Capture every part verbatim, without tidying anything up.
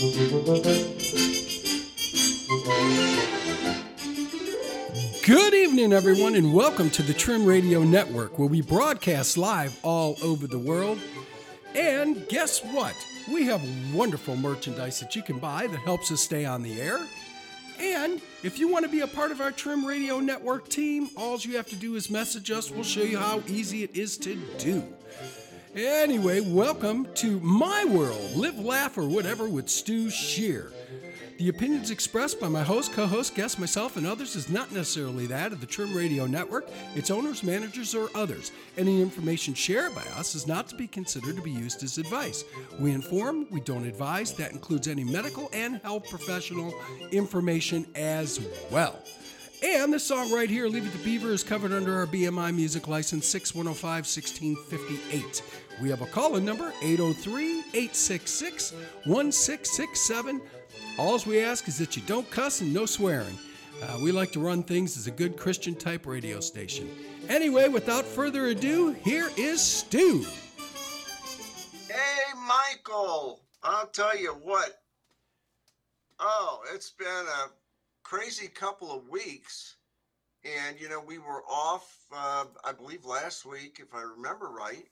Good evening, everyone, and welcome to the Trim Radio Network, where we broadcast live all over the world. And guess what? We have wonderful merchandise that you can buy that helps us stay on the air. And if you want to be a part of our Trim Radio Network team, all you have to do is message us. We'll show you how easy it is to do. Anyway, welcome to My World, Live, Laugh, or Whatever with Stu Shear. The opinions expressed by my host, co-host, guests, myself, and others is not necessarily that of the Trim Radio Network, its owners, managers, or others. Any information shared by us is not to be considered to be used as advice. We inform, we don't advise. That includes any medical and health professional information as well. And this song right here, Leave It to Beaver, is covered under our B M I music license six one oh five, one six five eight. We have a call-in number, eight oh three, eight six six, one six six seven. All we ask is that you don't cuss and no swearing. Uh, we like to run things as a good Christian-type radio station. Anyway, without further ado, here is Stu. Hey, Michael. I'll tell you what. Oh, it's been a crazy couple of weeks. And, you know, we were off, uh, I believe, last week, if I remember right.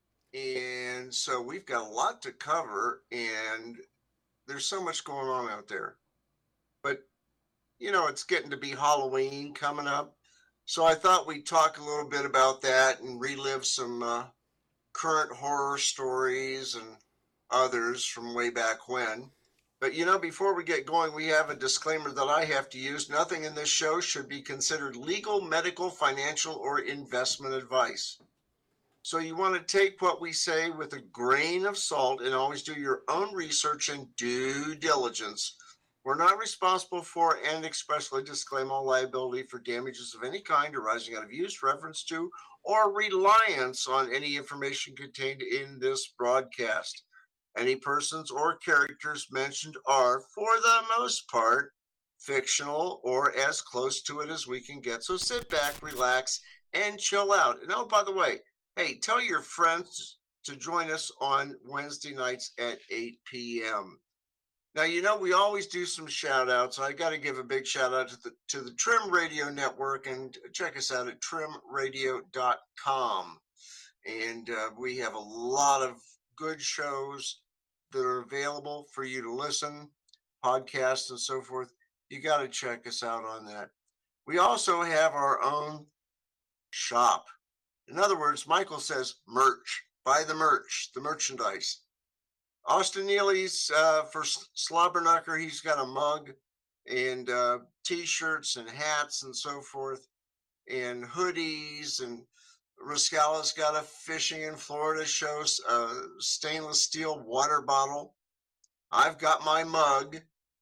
And so we've got a lot to cover, and there's so much going on out there. But, you know, it's getting to be Halloween coming up. So I thought we'd talk a little bit about that and relive some uh, current horror stories and others from way back when. But, you know, before we get going, we have a disclaimer that I have to use. Nothing in this show should be considered legal, medical, financial, or investment advice. So you want to take what we say with a grain of salt and always do your own research and due diligence. We're not responsible for and expressly disclaim all liability for damages of any kind arising out of use, reference to, or reliance on any information contained in this broadcast. Any persons or characters mentioned are, for the most part, fictional or as close to it as we can get. So sit back, relax, and chill out. And oh, by the way, hey, tell your friends to join us on Wednesday nights at eight p.m. Now, you know, we always do some shout outs. I got to give a big shout out to the, to the Trim Radio Network, and check us out at trim radio dot com. And uh, we have a lot of good shows that are available for you to listen, podcasts and so forth. You got to check us out on that. We also have our own shop. In other words, Michael says merch. Buy the merch, the merchandise. Austin Neely's uh, for Slobberknocker, he's got a mug and uh, T-shirts and hats and so forth, and hoodies. And Rascala's got a fishing in Florida show, uh, stainless steel water bottle. I've got my mug,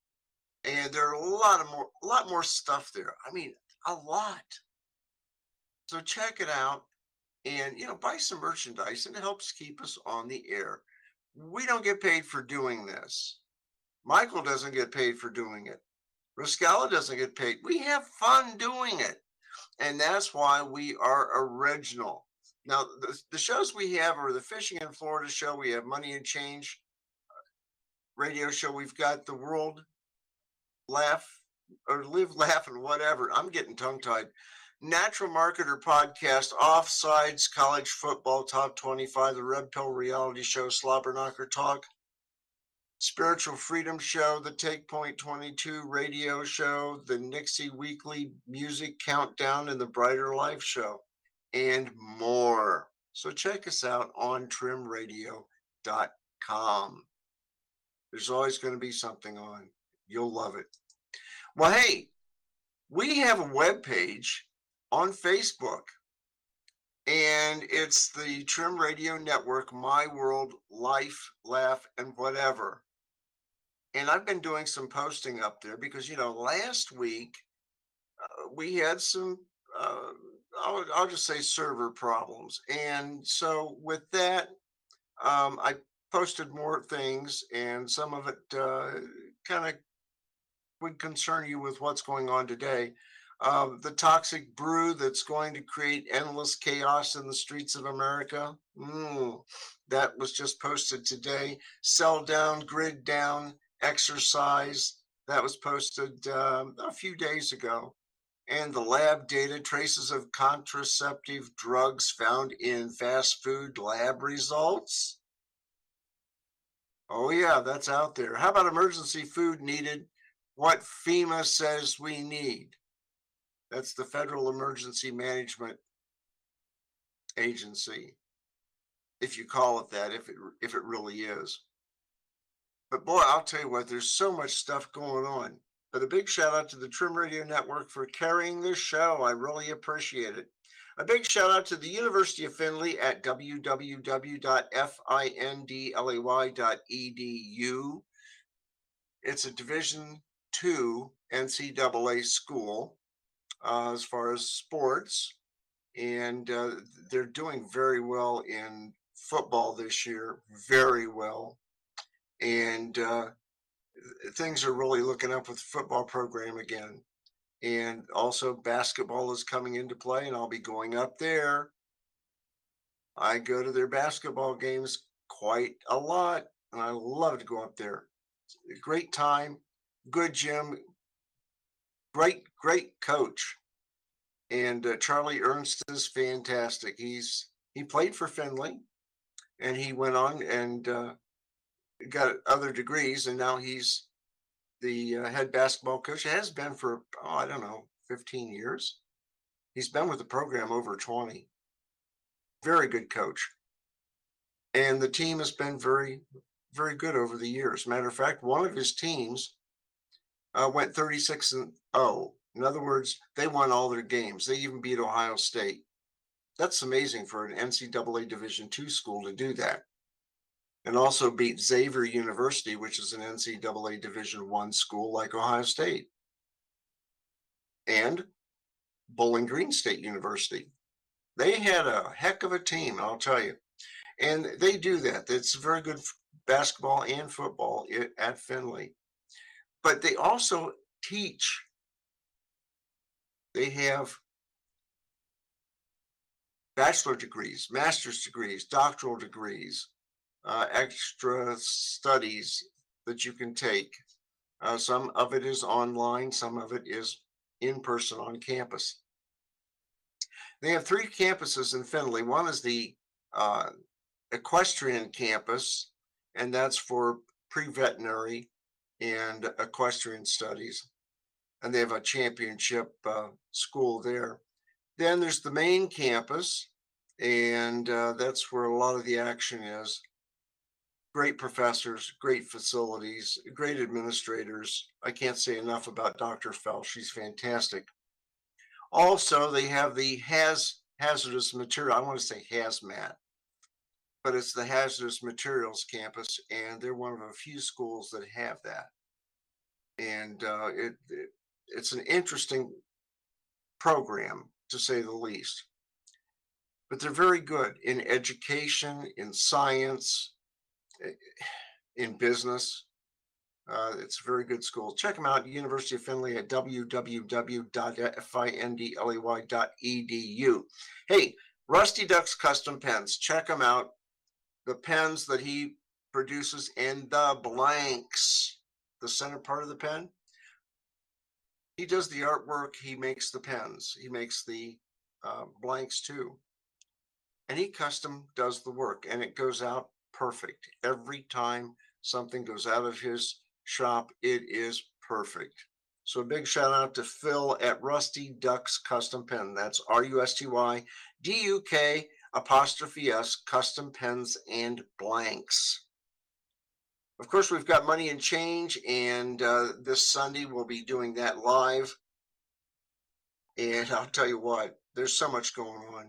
and there are a lot of more, a lot more stuff there. I mean, a lot. So check it out. And, you know, buy some merchandise, and it helps keep us on the air. We don't get paid for doing this. Michael doesn't get paid for doing it. Rascala doesn't get paid. We have fun doing it. And that's why we are original. Now, the, the shows we have are the Fishing in Florida show. We have Money and Change radio show. We've got the World Laugh or Live, Laugh, and Whatever. I'm getting tongue-tied. Natural Marketer Podcast, Offsides, College Football, Top twenty-five, the Red Pill Reality Show, Slobberknocker Talk, Spiritual Freedom Show, the Take Point twenty-two Radio Show, the Nixie Weekly Music Countdown, and the Brighter Life Show, and more. So check us out on trim radio dot com. There's always going to be something on. You'll love it. Well, hey, we have a webpage on Facebook, and it's the Trim Radio Network, My World, Life, Laugh, and Whatever. And I've been doing some posting up there because, you know, last week uh, we had some, uh, I'll, I'll just say server problems. And so with that, um, I posted more things, and some of it uh, kind of would concern you with what's going on today. Uh, the toxic brew that's going to create endless chaos in the streets of America. Mm, that was just posted today. Sell down, grid down, exercise that was posted um, a few days ago. And the lab data traces of contraceptive drugs found in fast food lab results. Oh, yeah, that's out there. How about emergency food needed? What FEMA says we need. That's the Federal Emergency Management Agency, if you call it that, if it if it really is. But boy, I'll tell you what, there's so much stuff going on. But a big shout out to the Trim Radio Network for carrying this show. I really appreciate it. A big shout out to the University of Findlay at w w w dot findlay dot e d u. It's a Division two N C double A school uh, as far as sports, and uh, they're doing very well in football this year, very well. And uh, things are really looking up with the football program again. And also basketball is coming into play, and I'll be going up there. I go to their basketball games quite a lot, and I love to go up there. It's a great time, good gym, great, great coach. And uh, Charlie Ernst is fantastic. He's he played for Findlay, and he went on and uh, got other degrees, and now he's the uh, head basketball coach. He has been for, oh, I don't know, fifteen years. He's been with the program over twenty. Very good coach. And the team has been very, very good over the years. Matter of fact, one of his teams uh, went thirty-six and oh. In other words, they won all their games. They even beat Ohio State. That's amazing for an N C double A Division two school to do that. And also beat Xavier University, which is an N C double A Division one school like Ohio State. And Bowling Green State University. They had a heck of a team, I'll tell you. And they do that. It's very good basketball and football at Findlay. But they also teach. They have bachelor degrees, master's degrees, doctoral degrees, uh, extra studies that you can take. Uh, some of it is online, some of it is in person on campus. They have three campuses in Findlay. One is the uh, equestrian campus, and that's for pre-veterinary and equestrian studies. And they have a championship uh, school there. Then there's the main campus, and uh, that's where a lot of the action is. Great professors, great facilities, great administrators. I can't say enough about Doctor Fell. She's fantastic. Also, they have the has hazardous material. I want to say hazmat, but it's the hazardous materials campus, and they're one of a few schools that have that. And uh, it, it it's an interesting program, to say the least. But they're very good in education, in science, in business. Uh, it's a very good school. Check them out, University of Findlay at w w w dot findlay dot e d u. Hey, Rusty Duck's Custom Pens. Check them out. The pens that he produces and the blanks, the center part of the pen. He does the artwork. He makes the pens. He makes the uh, blanks too. And he custom does the work, and it goes out perfect. Every time something goes out of his shop, it is perfect. So a big shout out to Phil at Rusty Duck's Custom Pen. That's R U S T Y D U K apostrophe S, Custom Pens and Blanks. Of course, we've got Money and Change, and uh, this Sunday we'll be doing that live. And I'll tell you what, there's so much going on.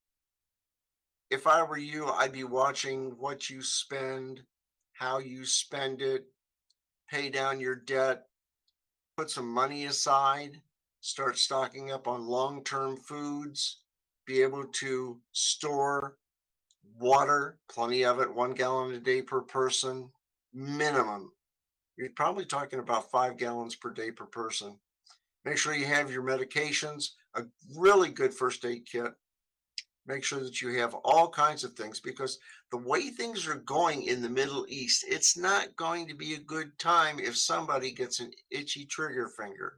If I were you, I'd be watching what you spend, how you spend it, pay down your debt, put some money aside, start stocking up on long-term foods, be able to store water, plenty of it, one gallon a day per person, minimum. You're probably talking about five gallons per day per person. Make sure you have your medications, a really good first aid kit, Make sure that you have all kinds of things because the way things are going in the Middle East, it's not going to be a good time if somebody gets an itchy trigger finger.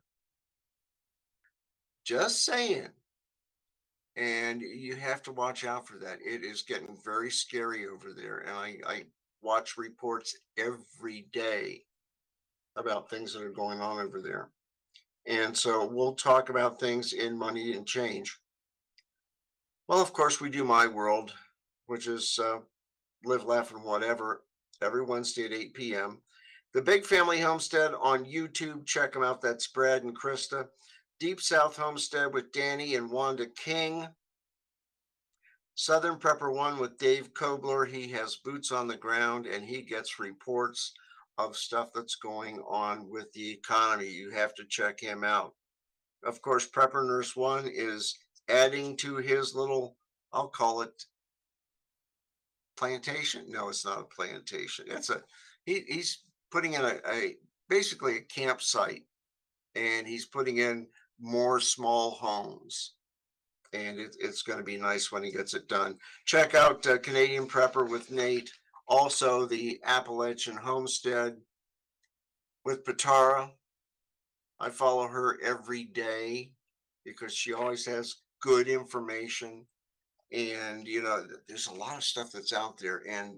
Just saying. And you have to watch out for that. It is getting very scary over there. And I, I watch reports every day about things that are going on over there. And so we'll talk about things in Money and Change. Well, of course, we do My World, which is uh, Live, Laugh, and Whatever, every Wednesday at eight p.m. The Big Family Homestead on YouTube. Check them out. That's Brad and Krista. Deep South Homestead with Danny and Wanda King. Southern Prepper One with Dave Kobler. He has boots on the ground and he gets reports of stuff that's going on with the economy. You have to check him out. Of course, Prepper Nurse One is adding to his little, I'll call it plantation. No, it's not a plantation. It's a, he, he's putting in a, a, basically a campsite, and he's putting in more small homes. And it, it's going to be nice when he gets it done. Check out uh, Canadian Prepper with Nate. Also, the Appalachian Homestead with Patara. I follow her every day because she always has good information. And, you know, there's a lot of stuff that's out there. And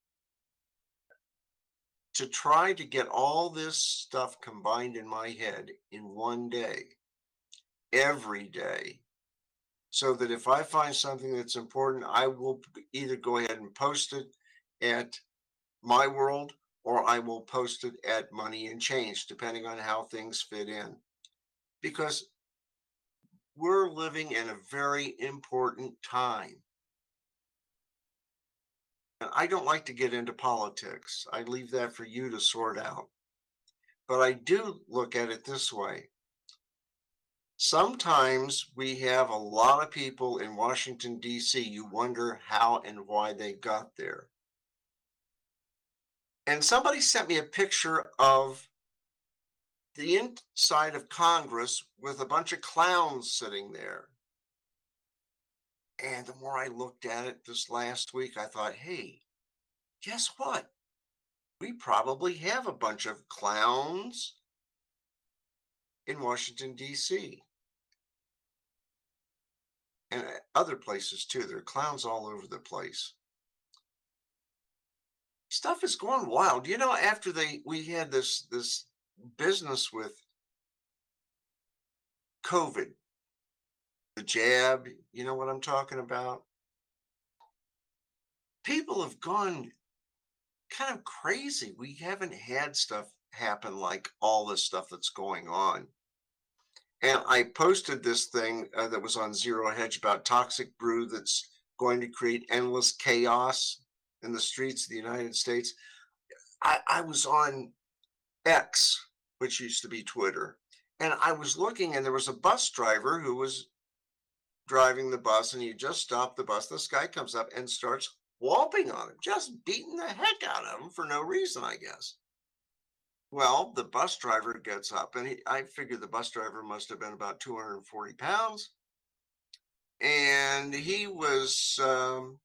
to try to get all this stuff combined in my head in one day, every day, so that if I find something that's important, I will either go ahead and post it at My World or I will post it at Money and Change, depending on how things fit in. Because we're living in a very important time. And I don't like to get into politics. I leave that for you to sort out. But I do look at it this way. Sometimes we have a lot of people in Washington, D C. You wonder how and why they got there. And somebody sent me a picture of the inside of Congress with a bunch of clowns sitting there. And the more I looked at it this last week, I thought, hey, guess what? We probably have a bunch of clowns in Washington, D C. And other places too. There are clowns all over the place. Stuff is going wild. You know, after they we had this this business with COVID, the jab, you know what I'm talking about? People have gone kind of crazy. We haven't had stuff happen like all this stuff that's going on. And I posted this thing uh, that was on Zero Hedge about toxic brew that's going to create endless chaos in the streets of the United States. I, I was on X, which used to be Twitter, and I was looking, and there was a bus driver who was driving the bus, and he just stopped the bus. This guy comes up and starts whomping on him, just beating the heck out of him for no reason, I guess. Well, the bus driver gets up, and he, I figured the bus driver must have been about two hundred forty pounds. And he was um,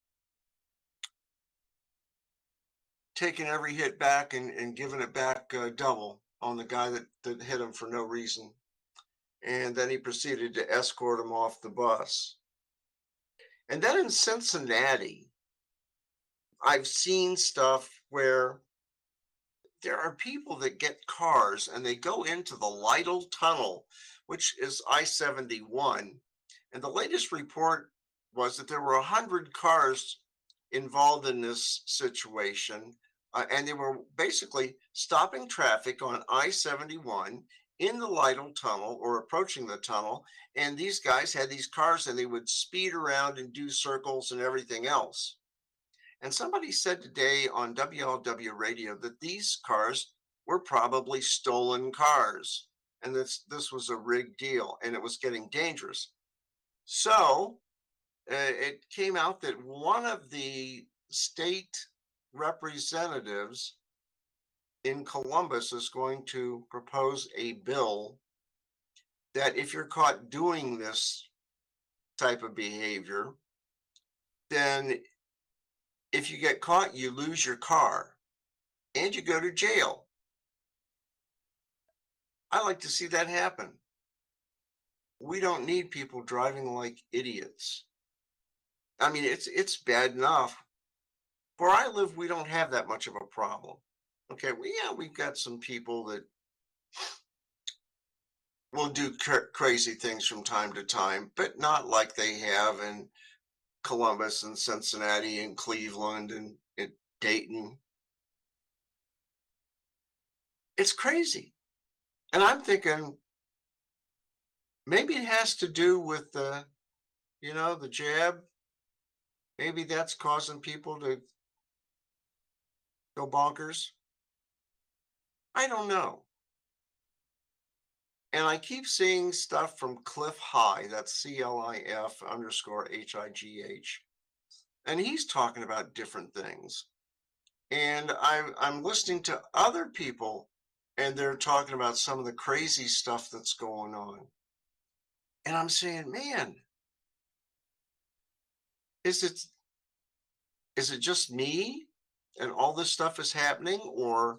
taking every hit back and, and giving it back uh, double on the guy that, that hit him for no reason. And then he proceeded to escort him off the bus. And then in Cincinnati, I've seen stuff where there are people that get cars and they go into the Lytle Tunnel, which is I seventy-one. And the latest report was that there were one hundred cars involved in this situation. Uh, and they were basically stopping traffic on I seventy-one in the Lytle Tunnel or approaching the tunnel. And these guys had these cars and they would speed around and do circles and everything else. And somebody said today on W L W radio that these cars were probably stolen cars and this, this was a rigged deal and it was getting dangerous. So uh, it came out that one of the state representatives in Columbus is going to propose a bill that if you're caught doing this type of behavior, then if you get caught, you lose your car and you go to jail. I like to see that happen. We don't need people driving like idiots. I mean, it's it's bad enough. Where I live, we don't have that much of a problem. Okay, well, yeah, we've got some people that will do cr- crazy things from time to time, but not like they have in Columbus and Cincinnati and Cleveland and, and Dayton. It's crazy. And I'm thinking maybe it has to do with the, you know, the jab. Maybe that's causing people to go bonkers. I don't know. And I keep seeing stuff from Cliff High, that's C L I F underscore H I G H. And he's talking about different things. And I'm, I'm listening to other people, and they're talking about some of the crazy stuff that's going on. And I'm saying, man, is it is it just me and all this stuff is happening, or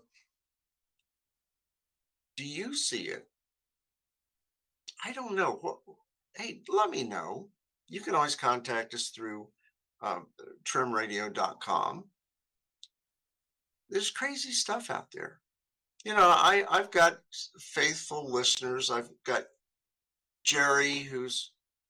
do you see it? I don't know. What, hey, let me know. You can always contact us through um, trim radio dot com. There's crazy stuff out there. You know, I, I've got faithful listeners. I've got Jerry, who's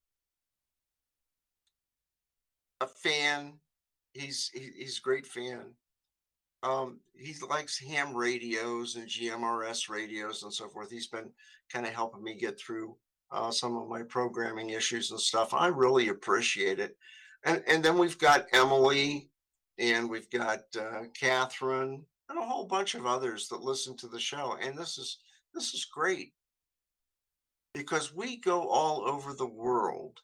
a fan. He's he, he's a great fan. Um, he likes ham radios and G M R S radios and so forth. He's been kind of helping me get through uh, some of my programming issues and stuff. I really appreciate it. And and then we've got Emily, and we've got uh, Catherine, and a whole bunch of others that listen to the show. And this is this is great because we go all over the world,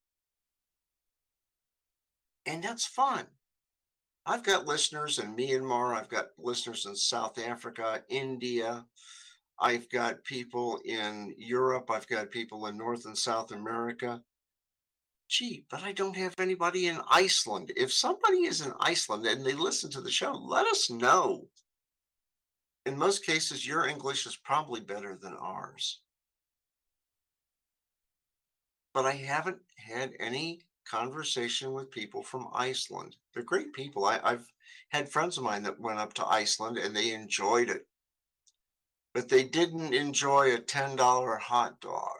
and that's fun. I've got listeners in Myanmar. I've got listeners in South Africa, India. I've got people in Europe. I've got people in North and South America. Gee, but I don't have anybody in Iceland. If somebody is in Iceland and they listen to the show, let us know. In most cases, your English is probably better than ours. But I haven't had any conversation with people from Iceland. They're great people. I, I've had friends of mine that went up to Iceland and they enjoyed it, but they didn't enjoy a ten dollar hot dog.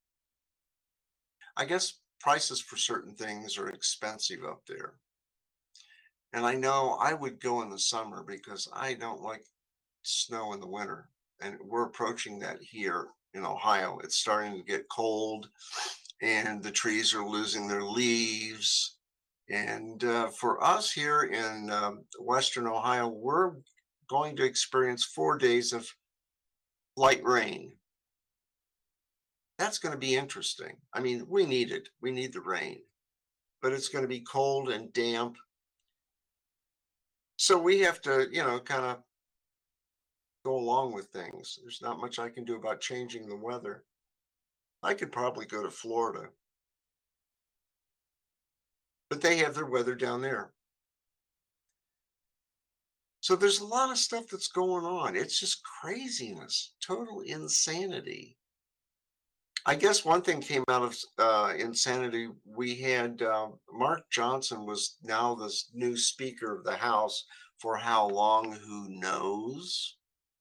I guess prices for certain things are expensive up there. And I know I would go in the summer because I don't like snow in the winter. And we're approaching that here in Ohio. It's starting to get cold, and the trees are losing their leaves. And uh, for us here in um, Western Ohio, we're going to experience four days of light rain. That's going to be interesting. I mean, we need it. We need the rain, but it's going to be cold and damp. So we have to, you know, kind of go along with things. There's not much I can do about changing the weather. I could probably go to Florida, but they have their weather down there. So there's a lot of stuff that's going on. It's just craziness, total insanity. I guess one thing came out of uh, insanity. We had uh, Mark Johnson was now the new Speaker of the House for how long? Who knows?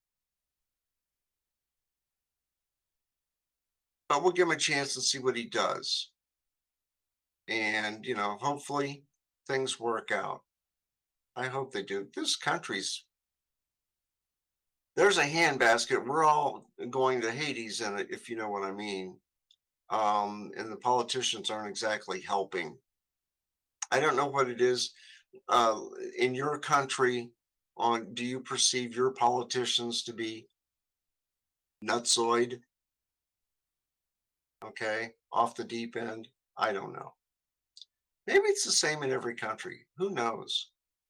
But we'll give him a chance and see what he does. And, you know, hopefully things work out. I hope they do. This country's, there's a handbasket. We're all going to Hades in it, if you know what I mean. Um, and the politicians aren't exactly helping. I don't know what it is uh, in your country. On do you perceive your politicians to be nutsoid? Okay, off the deep end. I don't know. Maybe it's the same in every country. Who knows?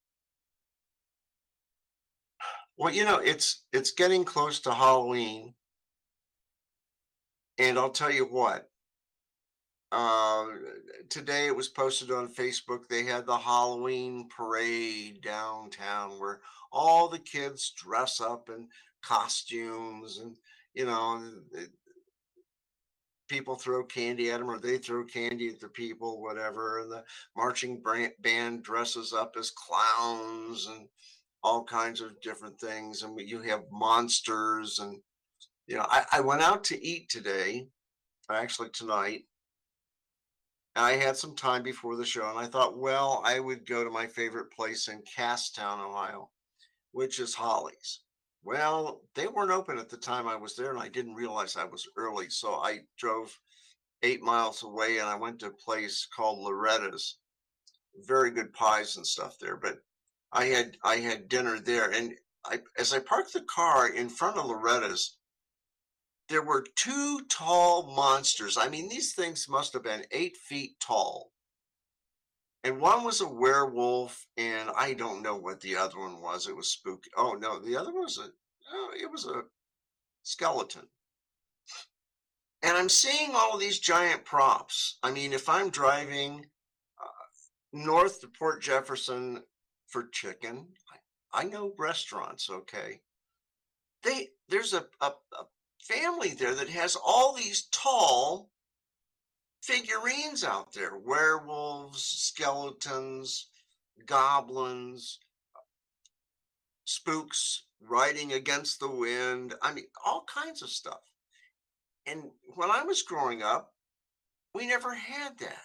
Well, you know, it's it's getting close to Halloween, and I'll tell you what. Uh, Today it was posted on Facebook. They had the Halloween parade downtown where all the kids dress up in costumes and, you know, th- people throw candy at them or they throw candy at the people, whatever. And the marching bran- band dresses up as clowns and all kinds of different things. And we- you have monsters. And, you know, I, I went out to eat today, actually tonight. I had some time before the show, and I thought, well, I would go to my favorite place in Casstown, Ohio, which is Holly's. Well, they weren't open at the time I was there, and I didn't realize I was early. So I drove eight miles away and I went to a place called Loretta's. Very good pies and stuff there. But I had I had dinner there, and I as I parked the car in front of Loretta's, there were two tall monsters. I mean, these things must have been eight feet tall. And one was a werewolf, and I don't know what the other one was. It was spooky. Oh no, the other one was a oh, it was a skeleton. And I'm seeing all of these giant props. I mean, if I'm driving uh, north to Port Jefferson for chicken, I, I know restaurants, okay? They there's a, a, a family there that has all these tall figurines out there, werewolves, skeletons, goblins, spooks riding against the wind. I mean, all kinds of stuff. And when I was growing up, we never had that.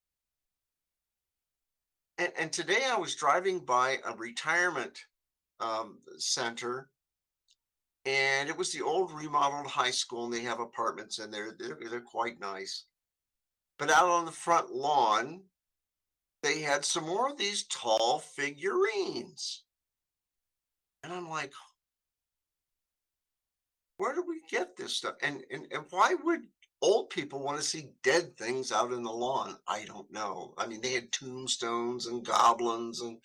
And, and today I was driving by a retirement um, center, and it was the old remodeled high school, and they have apartments in there. They're, they're quite nice. But out on the front lawn, they had some more of these tall figurines. And I'm like, where do we get this stuff? And, and, and why would old people want to see dead things out in the lawn? I don't know. I mean, they had tombstones and goblins and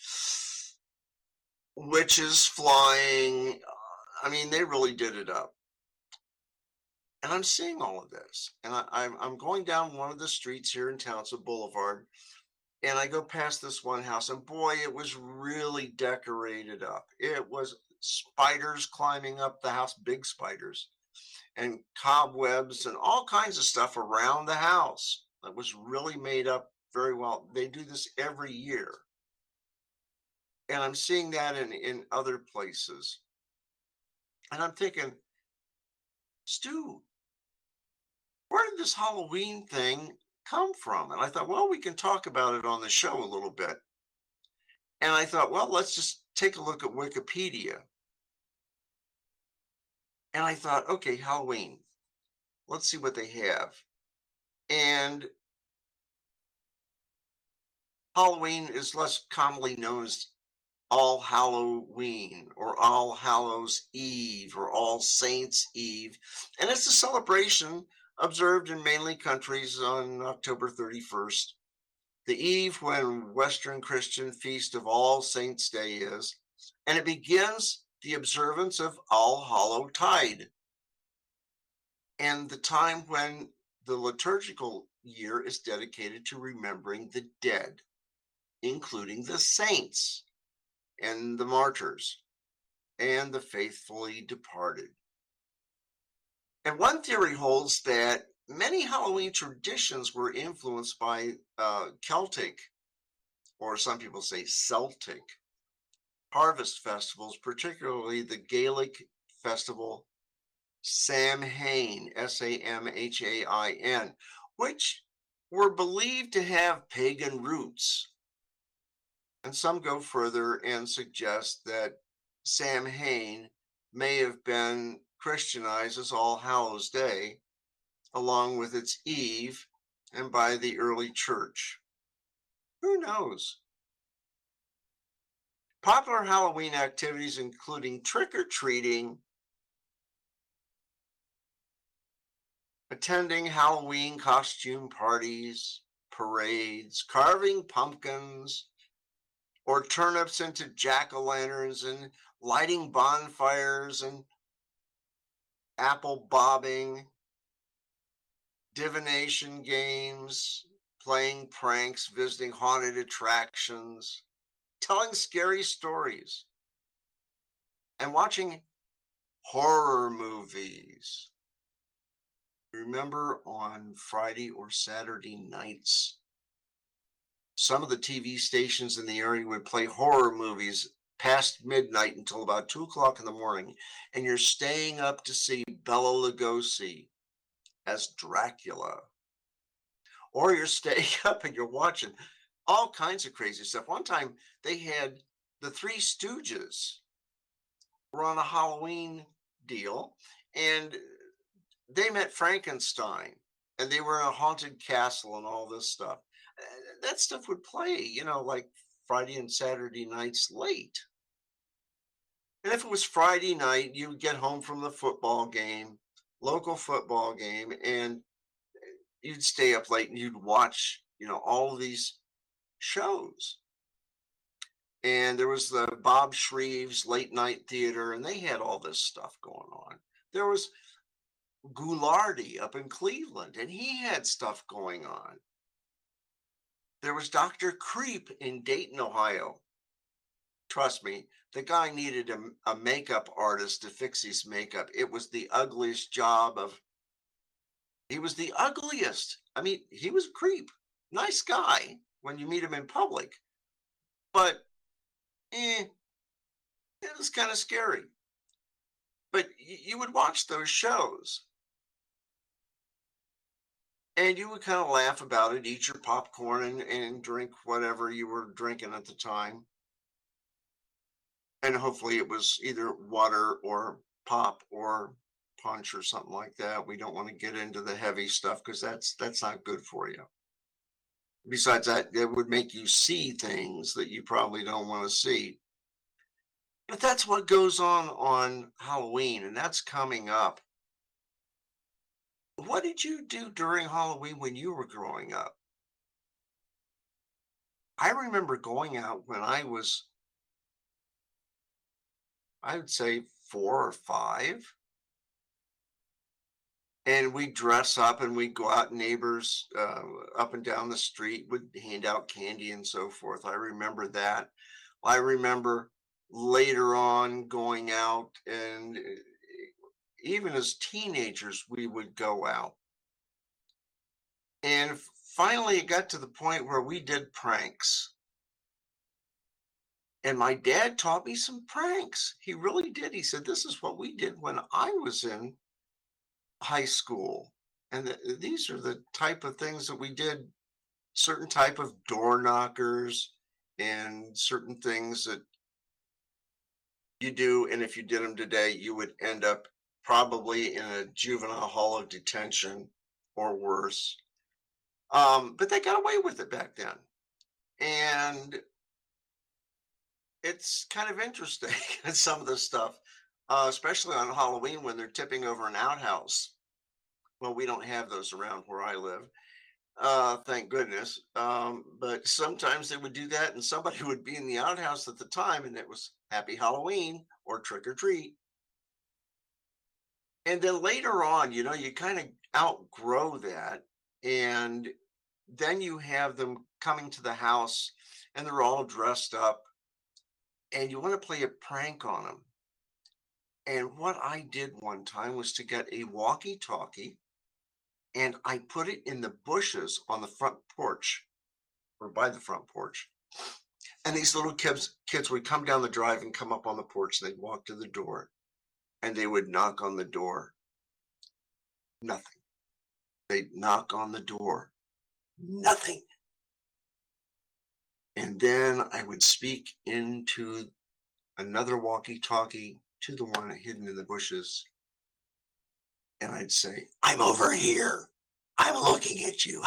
witches flying. I mean, they really did it up. And I'm seeing all of this. And I, I'm, I'm going down one of the streets here in Townsend Boulevard. And I go past this one house, and boy, it was really decorated up. It was spiders climbing up the house, big spiders, and cobwebs and all kinds of stuff around the house. That was really made up very well. They do this every year. And I'm seeing that in, in other places. And I'm thinking, Stu, where did this Halloween thing come from? And I thought, well, we can talk about it on the show a little bit. And I thought, well, let's just take a look at Wikipedia. And I thought, okay, Halloween, let's see what they have. And Halloween is less commonly known as All Halloween or All Hallows Eve or All Saints Eve. And it's a celebration observed in mainly countries on October thirty-first, the eve when Western Christian feast of All Saints Day is, and it begins the observance of All Hallow Tide, and the time when the liturgical year is dedicated to remembering the dead, including the saints and the martyrs and the faithfully departed. And one theory holds that many Halloween traditions were influenced by uh, Celtic, or some people say Celtic, harvest festivals, particularly the Gaelic festival Samhain, S A M H A I N, which were believed to have pagan roots. And some go further and suggest that Samhain may have been Christianized as All Hallows Day, along with its eve, and by the early church. Who knows? Popular Halloween activities including trick-or-treating, attending Halloween costume parties, parades, carving pumpkins or turnips into jack-o'-lanterns, and lighting bonfires and apple bobbing. divination games, playing pranks, visiting haunted attractions, telling scary stories, and watching horror movies. Remember on Friday or Saturday nights, some of the T V stations in the area would play horror movies past midnight until about two o'clock in the morning, and you're staying up to see Bela Lugosi as Dracula. Or you're staying up and you're watching all kinds of crazy stuff. One time they had the Three Stooges were on a Halloween deal, and they met Frankenstein, and they were in a haunted castle and all this stuff. Uh, That stuff would play, you know, like Friday and Saturday nights late. And if it was Friday night, you would get home from the football game, local football game, and you'd stay up late and you'd watch, you know, all of these shows. And there was the Bob Shreve's late night theater, and they had all this stuff going on. There was Goulardi up in Cleveland, and he had stuff going on. There was Doctor Creep in Dayton, Ohio. Trust me, the guy needed a, a makeup artist to fix his makeup. It was the ugliest job of, he was the ugliest. I mean, he was a creep. Nice guy when you meet him in public, but eh, it was kind of scary. But y- you would watch those shows and you would kind of laugh about it, eat your popcorn and, and drink whatever you were drinking at the time. And hopefully it was either water or pop or punch or something like that. We don't want to get into the heavy stuff because that's that's not good for you. Besides that, it would make you see things that you probably don't want to see. But that's what goes on on Halloween, and that's coming up. What did you do during Halloween when you were growing up? I remember going out when I was, I would say, four or five, and we dress up and we go out. Neighbors uh, up and down the street would hand out candy and so forth. I remember that. I remember later on going out, and uh, even as teenagers, we would go out. And finally, it got to the point where we did pranks. And my dad taught me some pranks. He really did. He said, "This is what we did when I was in high school. And th- these are the type of things that we did, certain type of door knockers and certain things that you do. And if you did them today, you would end up probably in a juvenile hall of detention or worse. Um, but they got away with it back then. And it's kind of interesting some of this stuff, uh, especially on Halloween when they're tipping over an outhouse. Well, we don't have those around where I live, uh, thank goodness. Um, but sometimes they would do that, and somebody would be in the outhouse at the time, and it was Happy Halloween or Trick or Treat. And then later on, you know, you kind of outgrow that, and then you have them coming to the house, and they're all dressed up, and you want to play a prank on them. And what I did one time was to get a walkie-talkie and I put it in the bushes on the front porch or by the front porch. And these little kids kids would come down the drive and come up on the porch. And they'd walk to the door and they would knock on the door. Nothing. They'd knock on the door. Nothing. And then I would speak into another walkie-talkie to the one hidden in the bushes. And I'd say, "I'm over here. I'm looking at you."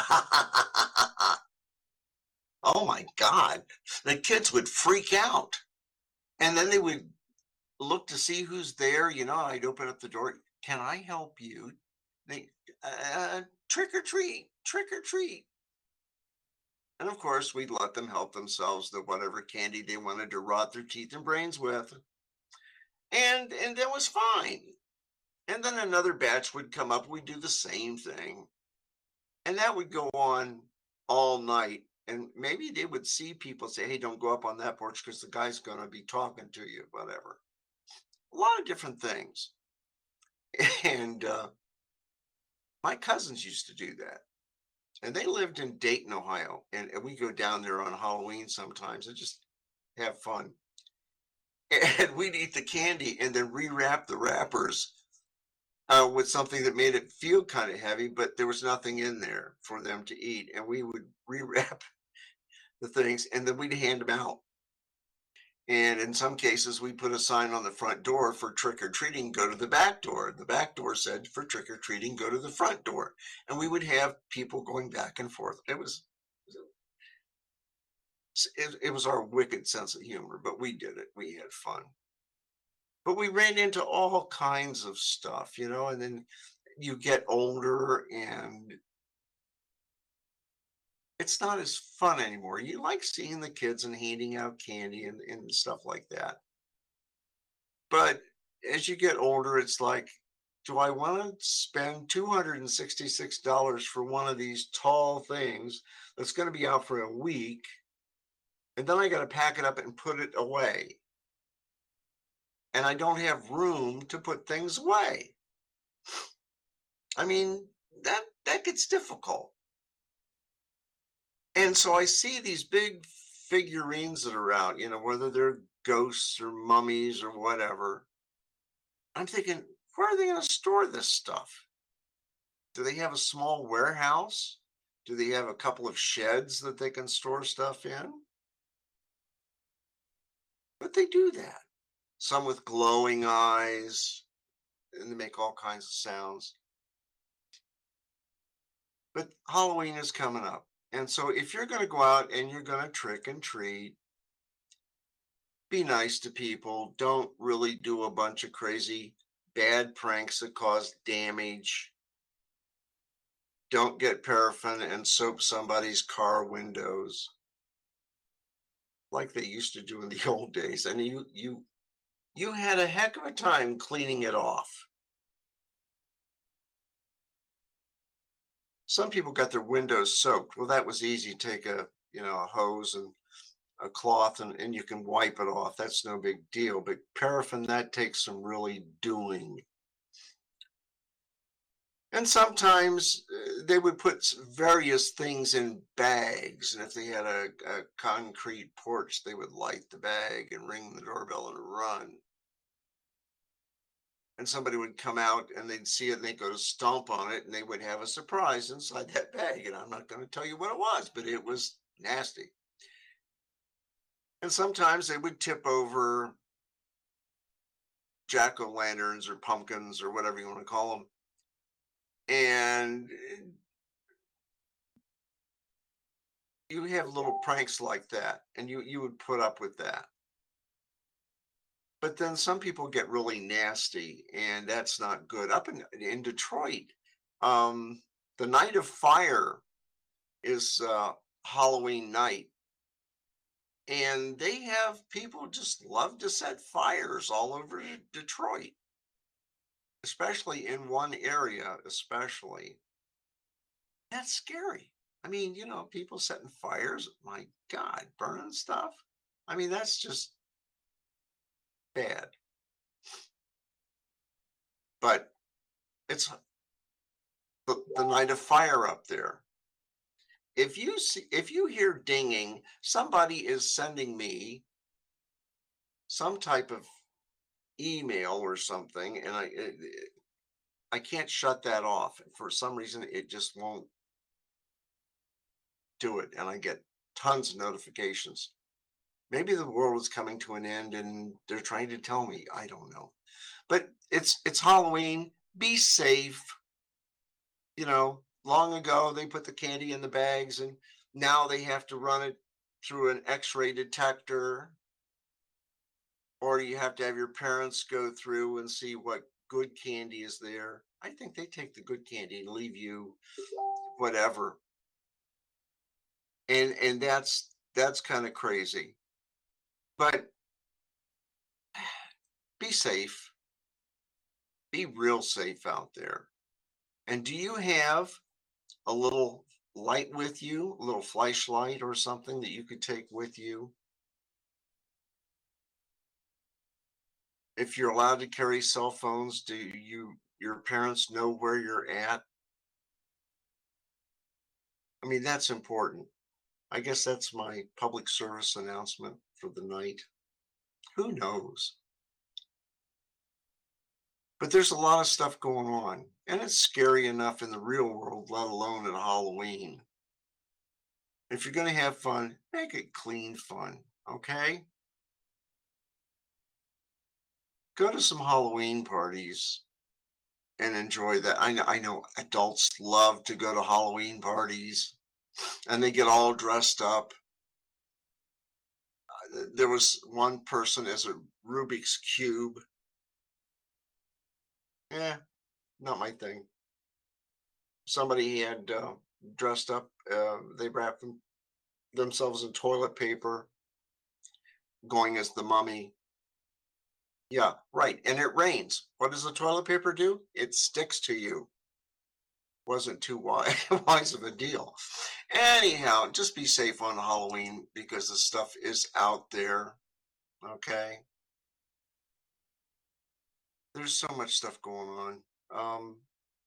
Oh my God. The kids would freak out. And then they would look to see who's there. You know, I'd open up the door. "Can I help you?" They, uh, "Trick or treat, trick or treat." And of course, we'd let them help themselves to whatever candy they wanted to rot their teeth and brains with. And, and that was fine. And then another batch would come up. We'd do the same thing. And that would go on all night. And maybe they would see people say, hey, don't go up on that porch because the guy's going to be talking to you, whatever. A lot of different things. And uh, my cousins used to do that. And they lived in Dayton, Ohio. And, and we go down there on Halloween sometimes and just have fun. And we'd eat the candy and then rewrap the wrappers uh, with something that made it feel kind of heavy, but there was nothing in there for them to eat. And we would rewrap the things and then we'd hand them out. And in some cases, we put a sign on the front door for trick or treating, go to the back door. The back door said for trick or treating, go to the front door. And we would have people going back and forth. It was, it, it was our wicked sense of humor, but we did it. We had fun. But we ran into all kinds of stuff, you know, and then you get older and it's not as fun anymore. You like seeing the kids and handing out candy and, and stuff like that. But as you get older, it's like, do I want to spend two hundred sixty-six dollars for one of these tall things that's going to be out for a week? And then I got to pack it up and put it away. And I don't have room to put things away. I mean, that, that gets difficult. And so I see these big figurines that are out, you know, whether they're ghosts or mummies or whatever. I'm thinking, where are they going to store this stuff? Do they have a small warehouse? Do they have a couple of sheds that they can store stuff in? But they do that. Some with glowing eyes, and they make all kinds of sounds. But Halloween is coming up. And so if you're going to go out and you're going to trick and treat, be nice to people. Don't really do a bunch of crazy bad pranks that cause damage. Don't get paraffin and soap somebody's car windows like they used to do in the old days. And you you you had a heck of a time cleaning it off. Some people got their windows soaked. Well, that was easy. Take a, you know, a hose and a cloth and, and you can wipe it off. That's no big deal. But paraffin, that takes some really doing. And sometimes uh, they would put various things in bags. And if they had a, a concrete porch, they would light the bag and ring the doorbell and run. And somebody would come out and they'd see it and they'd go to stomp on it and they would have a surprise inside that bag. And I'm not going to tell you what it was, but it was nasty. And sometimes they would tip over jack-o'-lanterns or pumpkins or whatever you want to call them. And you have little pranks like that and you, you would put up with that. But then some people get really nasty, and that's not good. Up in, in Detroit, um, the Night of Fire is uh, Halloween night. And they have people just love to set fires all over Detroit, especially in one area, especially. That's scary. I mean, you know, people setting fires, my God, burning stuff. I mean, that's just bad. But it's the, the Night of Fire up there. If you see, if you hear dinging, somebody is sending me some type of email or something, and I it, I can't shut that off. For some reason, it just won't do it, and I get tons of notifications. Maybe the world is coming to an end and they're trying to tell me. I don't know. But it's it's Halloween. Be safe. You know, long ago they put the candy in the bags and now they have to run it through an X-ray detector. Or you have to have your parents go through and see what good candy is there. I think they take the good candy and leave you whatever. And and that's that's kind of crazy. But be safe. Be real safe out there. And do you have a little light with you, a little flashlight or something that you could take with you. If you're allowed to carry cell phones, do you your parents know where you're at? I mean, that's important. I guess that's my public service announcement for the night. Who knows? But there's a lot of stuff going on, and it's scary enough in the real world, let alone at Halloween. If you're going to have fun, make it clean fun, okay? Go to some Halloween parties and enjoy that. I know, I know adults love to go to Halloween parties and they get all dressed up. Uh, There was one person as a Rubik's Cube. Eh, not my thing. Somebody had uh, dressed up, uh, they wrapped them, themselves in toilet paper, going as the mummy. Yeah, right. And it rains. What does the toilet paper do? It sticks to you. Wasn't too wise, wise of a deal. Anyhow, just be safe on Halloween because the stuff is out there. Okay. There's so much stuff going on. Um,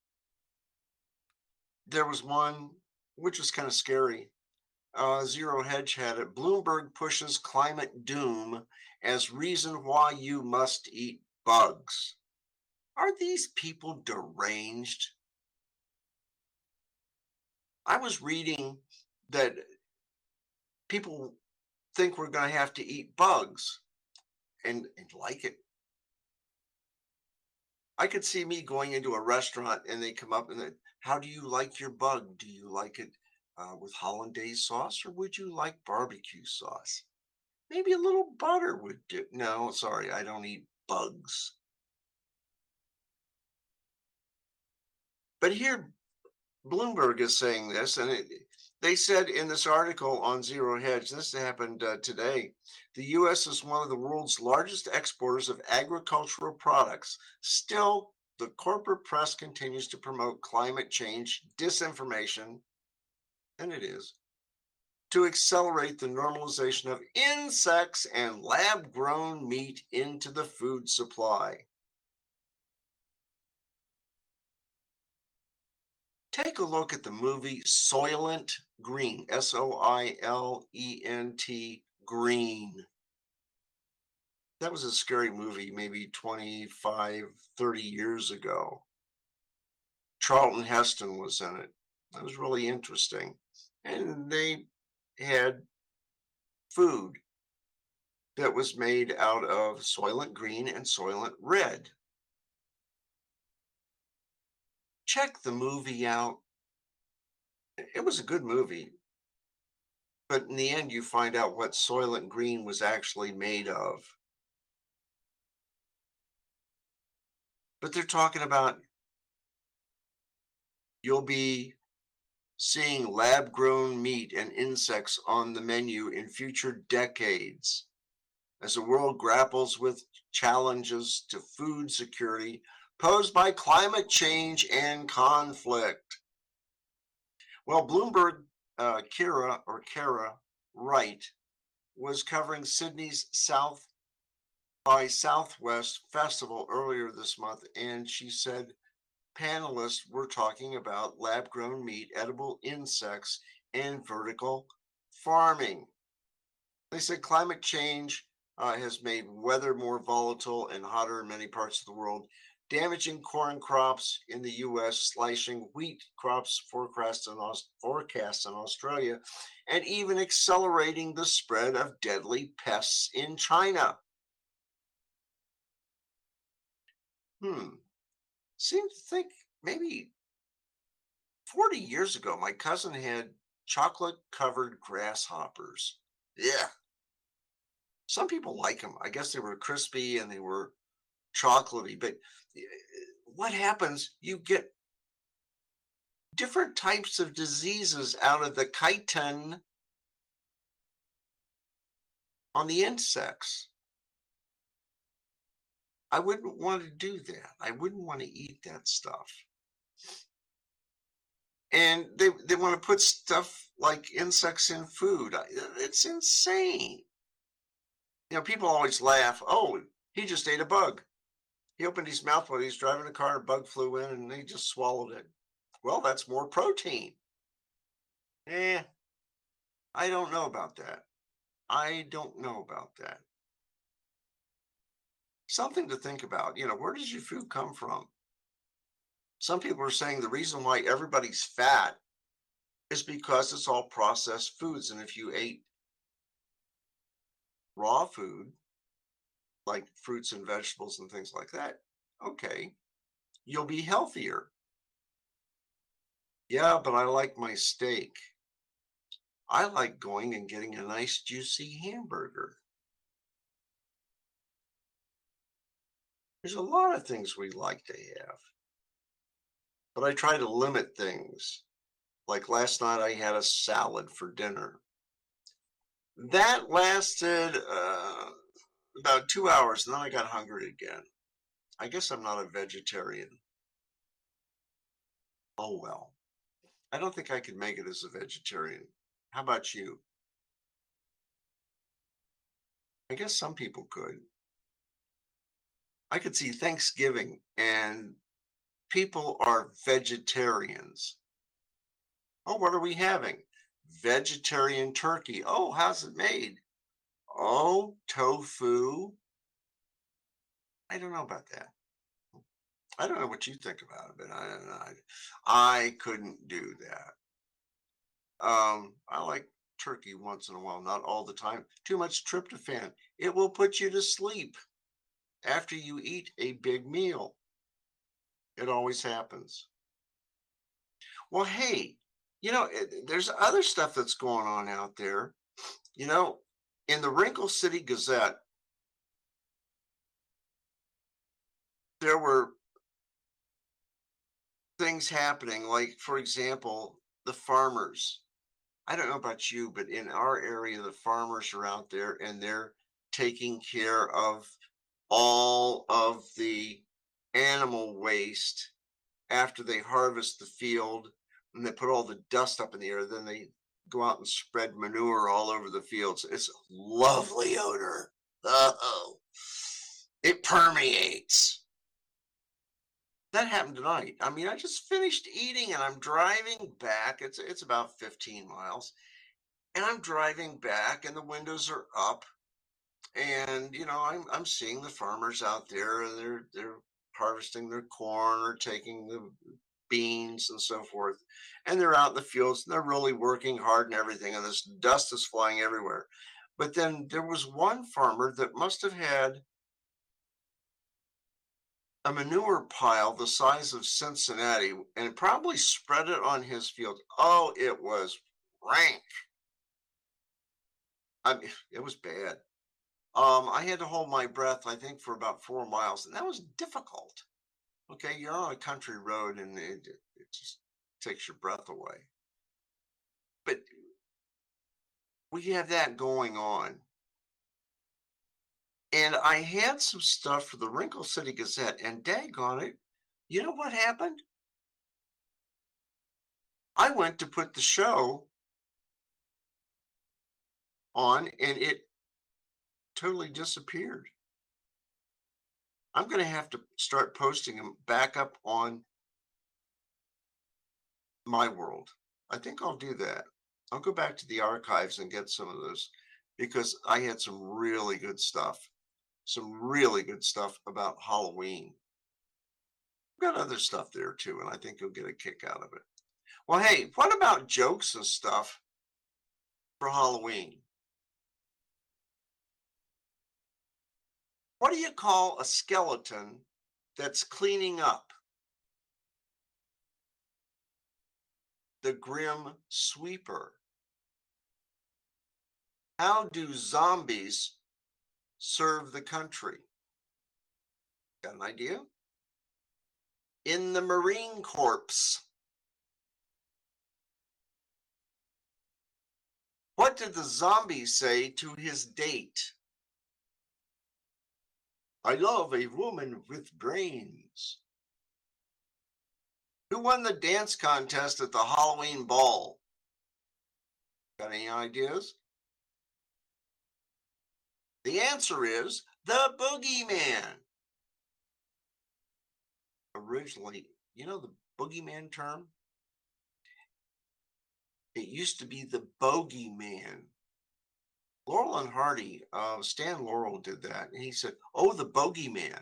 there was one which was kind of scary. Uh, Zero Hedge had it. Bloomberg pushes climate doom as reason why you must eat bugs. Are these people deranged? I was reading that people think we're going to have to eat bugs and, and like it. I could see me going into a restaurant and they come up and they, how do you like your bug? Do you like it uh, with hollandaise sauce or would you like barbecue sauce? Maybe a little butter would do. No, sorry, I don't eat bugs. But here, Bloomberg is saying this, and it, they said in this article on Zero Hedge, this happened uh, today. The U S is one of the world's largest exporters of agricultural products. Still, the corporate press continues to promote climate change disinformation, and it is, to accelerate the normalization of insects and lab grown meat into the food supply. Take a look at the movie Soylent Green, S O I L E N T, Green. That was a scary movie maybe twenty-five, thirty years ago. Charlton Heston was in it. That was really interesting. And they had food that was made out of Soylent Green and Soylent Red. Check the movie out. It was a good movie. But in the end, you find out what Soylent Green was actually made of. But they're talking about you'll be seeing lab grown meat and insects on the menu in future decades as the world grapples with challenges to food security posed by climate change and conflict. Well, Bloomberg, uh, Kira or Kara Wright was covering Sydney's South by Southwest Festival earlier this month, and she said panelists were talking about lab grown meat, edible insects, and vertical farming. They said climate change uh, has made weather more volatile and hotter in many parts of the world, damaging corn crops in the U S, slashing wheat crops forecast in, forecasts in Australia, and even accelerating the spread of deadly pests in China. Hmm. Seem to think maybe forty years ago, my cousin had chocolate covered grasshoppers. Yeah. Some people like them. I guess they were crispy and they were chocolatey. But eh, what happens? You get different types of diseases out of the chitin on the insects. I wouldn't want to do that. I wouldn't want to eat that stuff. And they they want to put stuff like insects in food. I- It's insane. You know, people always laugh. Oh, he just ate a bug. He opened his mouth while he was driving a car, a bug flew in, and he just swallowed it. Well, that's more protein. Eh, I don't know about that. I don't know about that. Something to think about. You know, where does your food come from? Some people are saying the reason why everybody's fat is because it's all processed foods. And if you ate raw food, like fruits and vegetables and things like that, okay, you'll be healthier. Yeah, but I like my steak. I like going and getting a nice juicy hamburger. There's a lot of things we like to have, but I try to limit things. Like last night, I had a salad for dinner. That lasted uh, about two hours, and then I got hungry again. I guess I'm not a vegetarian. Oh well. I don't think I could make it as a vegetarian. How about you? I guess some people could. I could see Thanksgiving and people are vegetarians. Oh, what are we having? Vegetarian turkey. Oh, how's it made? Oh, tofu. I don't know about that. I don't know what you think about it, but I don't know. I, I couldn't do that. Um, I like turkey once in a while, not all the time. Too much tryptophan. It will put you to sleep after you eat a big meal. It always happens. Well, hey, you know, it, there's other stuff that's going on out there. You know, in the Wrinkle City Gazette, there were things happening, like, for example, the farmers. I don't know about you, but in our area, the farmers are out there and they're taking care of all of the animal waste after they harvest the field and they put all the dust up in the air. Then they go out and spread manure all over the fields. It's a lovely odor. Oh, it permeates. That happened tonight. I mean, I just finished eating and I'm driving back. It's it's about fifteen miles. And I'm driving back and the windows are up. And you know, I'm I'm seeing the farmers out there and they're they're harvesting their corn or taking the beans and so forth. And they're out in the fields and they're really working hard and everything. And this dust is flying everywhere. But then there was one farmer that must have had a manure pile the size of Cincinnati and probably spread it on his field. Oh, it was rank. I mean, it was bad. Um, I had to hold my breath, I think, for about four miles, and that was difficult. Okay, you're on a country road and it, it just takes your breath away. But we have that going on. And I had some stuff for the Wrinkle City Gazette, and daggone it, you know what happened? I went to put the show on and it totally disappeared. I'm going to have to start posting them back up on my world. I think I'll do that. I'll go back to the archives and get some of those because I had some really good stuff, some really good stuff about Halloween. I've got other stuff there too, and I think you'll get a kick out of it. Well, hey, what about jokes and stuff for Halloween? What do you call a skeleton that's cleaning up? The Grim Sweeper. How do zombies serve the country? Got an idea? In the Marine Corps. What did the zombie say to his date? I love a woman with brains. Who won the dance contest at the Halloween ball? Got any ideas? The answer is the Boogeyman. Originally, you know the Boogeyman term? It used to be the Bogeyman. Laurel and Hardy, uh, Stan Laurel did that. And he said, oh, the Bogeyman.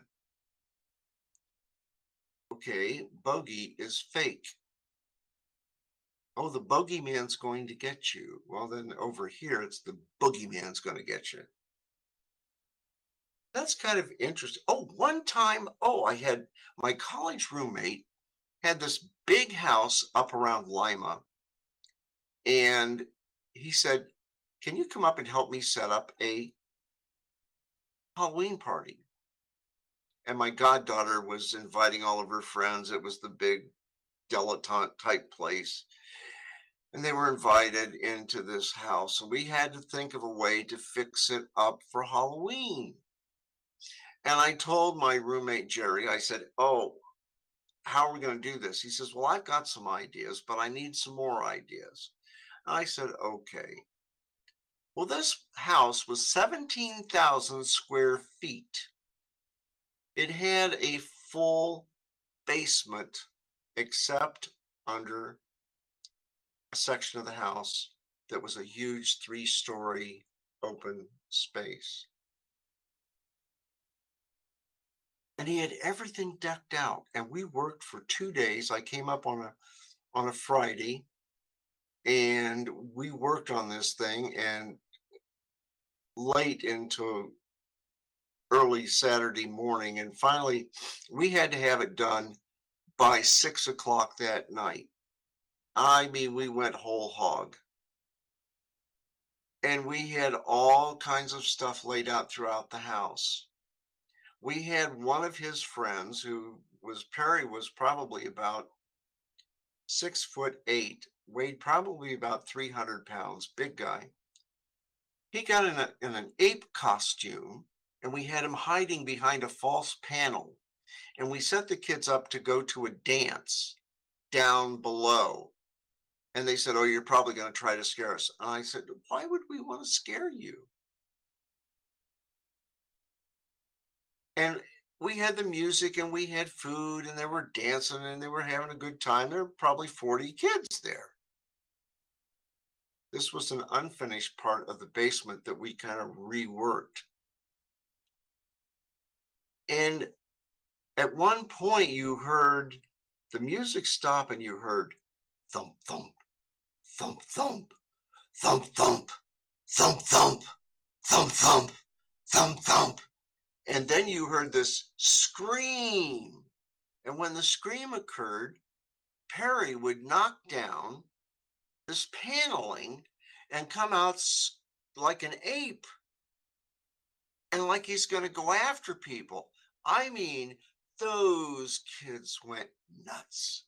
Okay, bogey is fake. Oh, the Bogeyman's going to get you. Well, then over here, it's the Boogeyman's going to get you. That's kind of interesting. Oh, one time, oh, I had my college roommate had this big house up around Lima. And he said, can you come up and help me set up a Halloween party? And my goddaughter was inviting all of her friends. It was the big dilettante type place. And they were invited into this house. And we had to think of a way to fix it up for Halloween. And I told my roommate, Jerry, I said, oh, how are we going to do this? He says, well, I've got some ideas, but I need some more ideas. And I said, okay. Well, this house was seventeen thousand square feet. It had a full basement, except under a section of the house that was a huge three-story open space. And he had everything decked out. And we worked for two days. I came up on a on a Friday, and we worked on this thing, and late into early Saturday morning. And finally, we had to have it done by six o'clock that night. I mean, we went whole hog. And we had all kinds of stuff laid out throughout the house. We had one of his friends who was, Perry was probably about six foot eight, weighed probably about three hundred pounds, big guy. He got in, a, in an ape costume, and we had him hiding behind a false panel. And we set the kids up to go to a dance down below. And they said, oh, you're probably going to try to scare us. And I said, why would we want to scare you? And we had the music, and we had food, and they were dancing, and they were having a good time. There were probably forty kids there. This was an unfinished part of the basement that we kind of reworked. And at one point, you heard the music stop, and you heard thump, thump, thump, thump, thump, thump, thump, thump, thump, thump, thump, thump. And then you heard this scream. And when the scream occurred, Perry would knock down this paneling and come out like an ape and like he's going to go after people. I mean, those kids went nuts.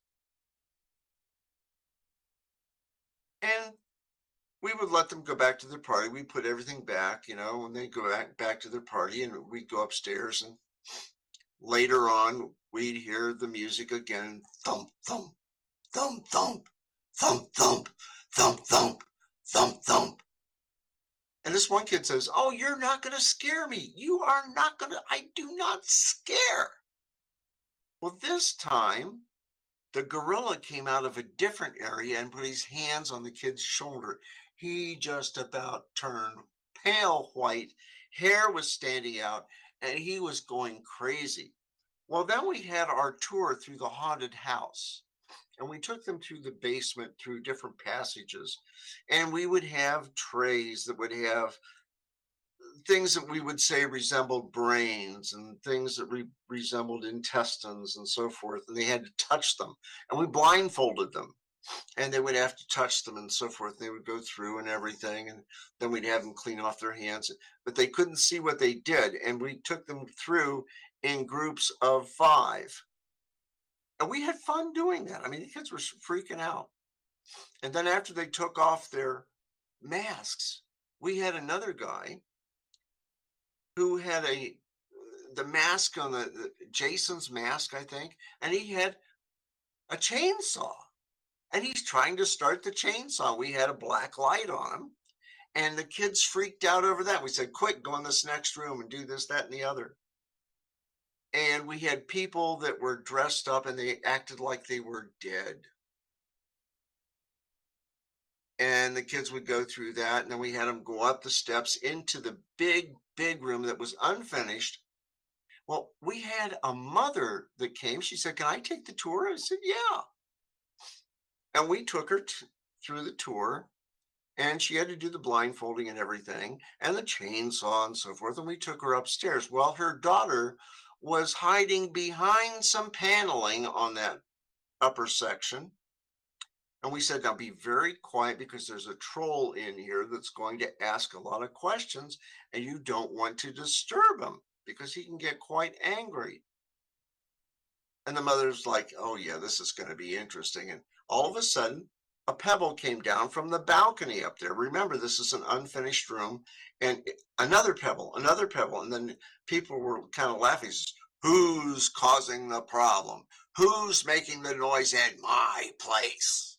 And we would let them go back to their party. We put everything back, you know, when they go back, back to their party, and we'd go upstairs. And later on, we'd hear the music again. Thump, thump, thump, thump, thump, thump, thump, thump, thump, thump. And this one kid says, oh, you're not going to scare me. You are not going to, I do not scare. Well, this time, the gorilla came out of a different area and put his hands on the kid's shoulder. He just about turned pale white. Hair was standing out, and he was going crazy. Well, then we had our tour through the haunted house, and we took them through the basement, through different passages, and we would have trays that would have things that we would say resembled brains and things that re- resembled intestines and so forth, and they had to touch them, and we blindfolded them, and they would have to touch them and so forth. They would go through and everything, and then we'd have them clean off their hands, but they couldn't see what they did, and we took them through in groups of five, and we had fun doing that. I mean, the kids were freaking out. And then after they took off their masks, we had another guy who had a the mask on the, the Jason's mask, I think, and he had a chainsaw. And he's trying to start the chainsaw. We had a black light on him, and the kids freaked out over that. We said, quick, go in this next room and do this, that, and the other. And we had people that were dressed up and they acted like they were dead. And the kids would go through that. And then we had them go up the steps into the big, big room that was unfinished. Well, we had a mother that came. She said, can I take the tour? I said, yeah. And we took her t- through the tour. And she had to do the blindfolding and everything, and the chainsaw and so forth. And we took her upstairs. Well, her daughter was hiding behind some paneling on that upper section. And we said, now be very quiet because there's a troll in here that's going to ask a lot of questions, and you don't want to disturb him because he can get quite angry. And the mother's like, oh, yeah, this is going to be interesting. And all of a sudden, a pebble came down from the balcony up there. Remember, this is an unfinished room, and another pebble, another pebble. And then people were kind of laughing. Who's causing the problem? Who's making the noise at my place?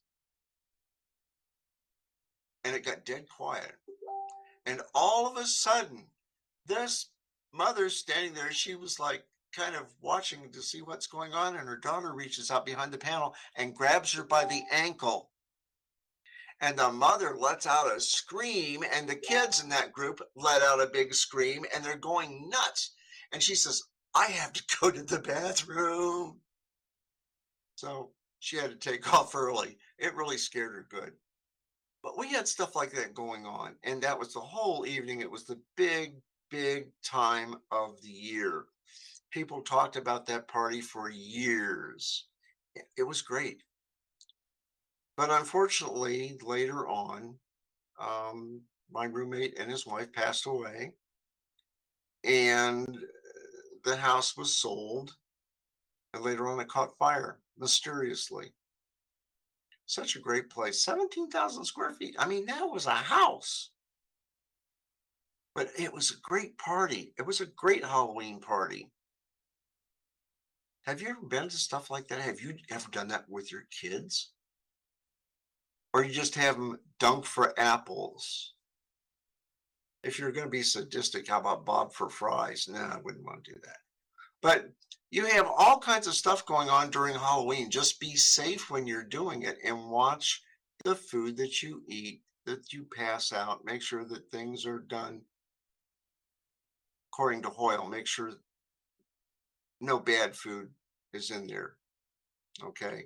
And it got dead quiet. And all of a sudden, this mother's standing there. She was like kind of watching to see what's going on. And her daughter reaches out behind the panel and grabs her by the ankle. And the mother lets out a scream, and the kids in that group let out a big scream, and they're going nuts. And she says, I have to go to the bathroom. So she had to take off early. It really scared her good. But we had stuff like that going on, and that was the whole evening. It was the big, big time of the year. People talked about that party for years. It was great. But unfortunately, later on, um, my roommate and his wife passed away, and the house was sold. And later on, it caught fire mysteriously. Such a great place, seventeen thousand square feet. I mean, that was a house. But it was a great party. It was a great Halloween party. Have you ever been to stuff like that? Have you ever done that with your kids? Or you just have them dunk for apples? If you're going to be sadistic, how about Bob for fries? No, I wouldn't want to do that. But you have all kinds of stuff going on during Halloween. Just be safe when you're doing it and watch the food that you eat, that you pass out. Make sure that things are done according to Hoyle. Make sure no bad food is in there. Okay.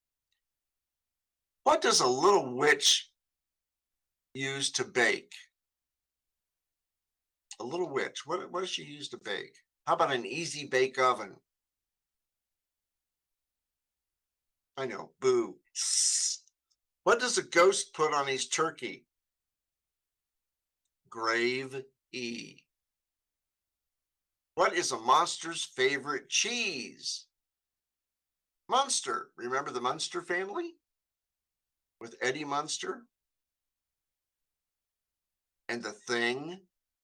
What does a little witch use to bake? A little witch. What, what does she use to bake? How about an easy bake oven? I know, boo. What does a ghost put on his turkey? Grave E. What is a monster's favorite cheese? Munster. Remember the Munster family? With Eddie Munster? And the Thing?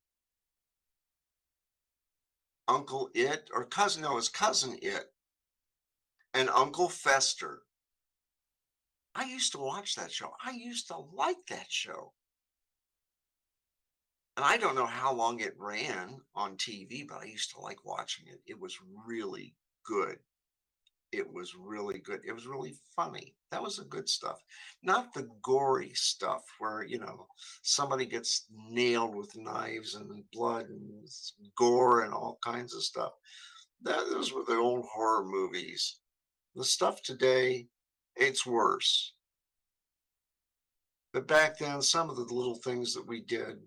Uncle It, or cousin, no, his cousin It. And Uncle Fester. I used to watch that show. I used to like that show. And I don't know how long it ran on T V, but I used to like watching it. It was really good. It was really good. It was really funny. That was the good stuff. Not the gory stuff where, you know, somebody gets nailed with knives and blood and gore and all kinds of stuff. That, those were the old horror movies. The stuff today, it's worse. But back then, some of the little things that we did,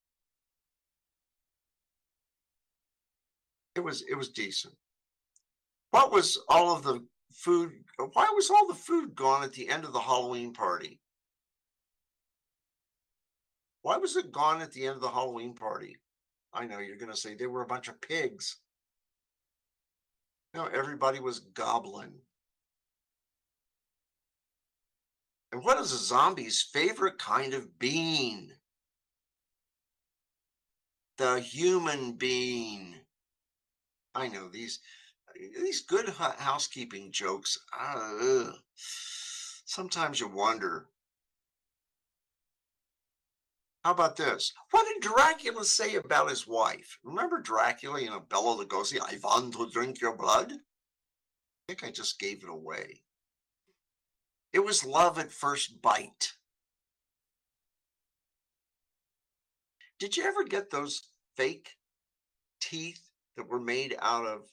it was it was decent. What was all of the food? Why was all the food gone at the end of the Halloween party? Why was it gone at the end of the Halloween party? I know you're going to say they were a bunch of pigs. No, everybody was gobbling. And what is a zombie's favorite kind of bean? The human bean. I know these. these good hu- housekeeping jokes. Uh, sometimes you wonder. How about this? What did Dracula say about his wife? Remember Dracula, you know, Bela Lugosi, I want to drink your blood? I think I just gave it away. It was love at first bite. Did you ever get those fake teeth that were made out of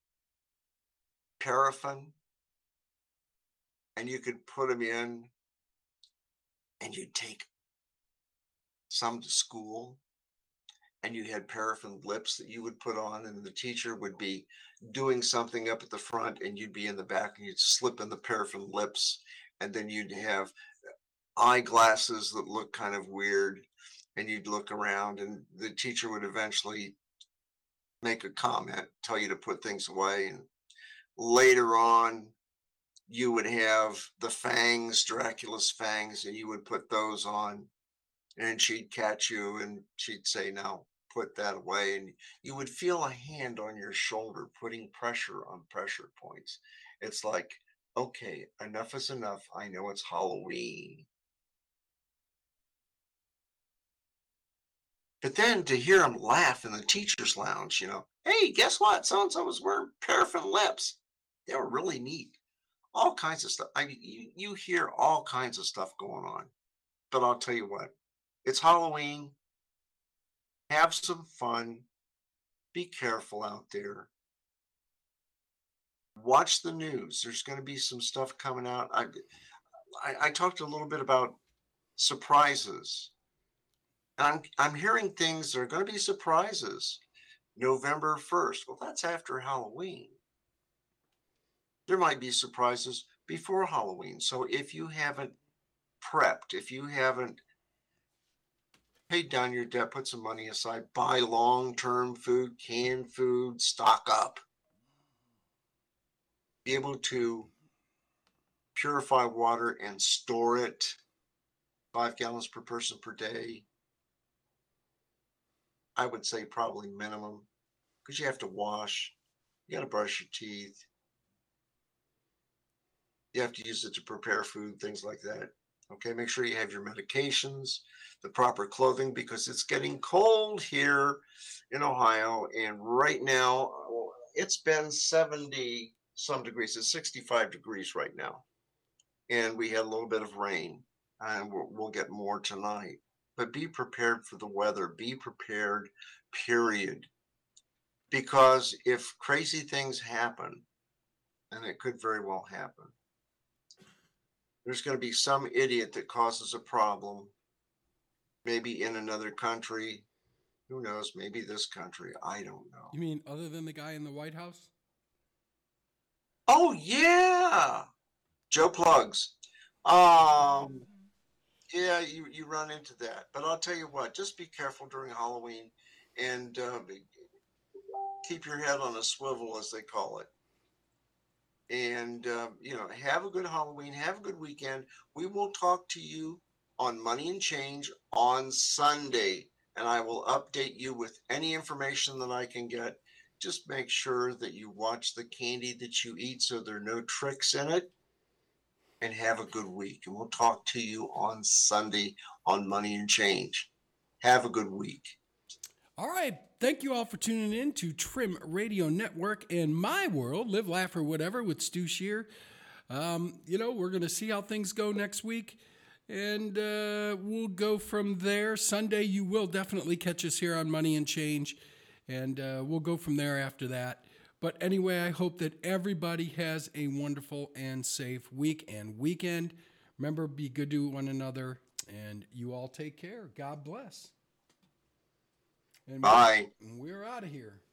paraffin and you could put them in and you'd take some to school and you had paraffin lips that you would put on and the teacher would be doing something up at the front and you'd be in the back and you'd slip in the paraffin lips and then you'd have eyeglasses that look kind of weird and you'd look around and the teacher would eventually make a comment, tell you to put things away, and later on you would have the fangs, Dracula's fangs, and you would put those on and she'd catch you and she'd say, now put that away. And you would feel a hand on your shoulder putting pressure on pressure points. It's like, okay, enough is enough. I know it's Halloween. But then to hear them laugh in the teacher's lounge, you know, hey, guess what? So and so was wearing paraffin lips. They were really neat. All kinds of stuff. I mean, you, you hear all kinds of stuff going on. But I'll tell you what, it's Halloween. Have some fun. Be careful out there. Watch the news. There's going to be some stuff coming out. I, I, I talked a little bit about surprises. I'm I'm hearing things that are going to be surprises. November first. Well, that's after Halloween. There might be surprises before Halloween. So if you haven't prepped, if you haven't paid down your debt, put some money aside, buy long-term food, canned food, stock up. Be able to purify water and store it, five gallons per person per day. I would say probably minimum, because you have to wash, you got to brush your teeth, you have to use it to prepare food, things like that. Okay, make sure you have your medications, the proper clothing, because it's getting cold here in Ohio. And right now, it's been seventy some degrees. It's sixty-five degrees right now. And we had a little bit of rain, and we'll, we'll get more tonight. But be prepared for the weather. Be prepared, period. Because if crazy things happen, and it could very well happen, there's going to be some idiot that causes a problem, maybe in another country. Who knows? Maybe this country. I don't know. You mean other than the guy in the White House? Oh, yeah. Joe Plugs. Um, yeah, you, you run into that. But I'll tell you what, just be careful during Halloween and uh, keep your head on a swivel, as they call it. And, uh, you know, have a good Halloween. Have a good weekend. We will talk to you on Money and Change on Sunday. And I will update you with any information that I can get. Just make sure that you watch the candy that you eat so there are no tricks in it. And have a good week. And we'll talk to you on Sunday on Money and Change. Have a good week. All right. Thank you all for tuning in to Trim Radio Network and My World, Live, Laugh, or Whatever with Stu Shear. Um, you know, we're going to see how things go next week, and uh, we'll go from there. Sunday, you will definitely catch us here on Money and Change, and uh, we'll go from there after that. But anyway, I hope that everybody has a wonderful and safe week and weekend. Remember, be good to one another, and you all take care. God bless. And Bye. We're, we're out of here.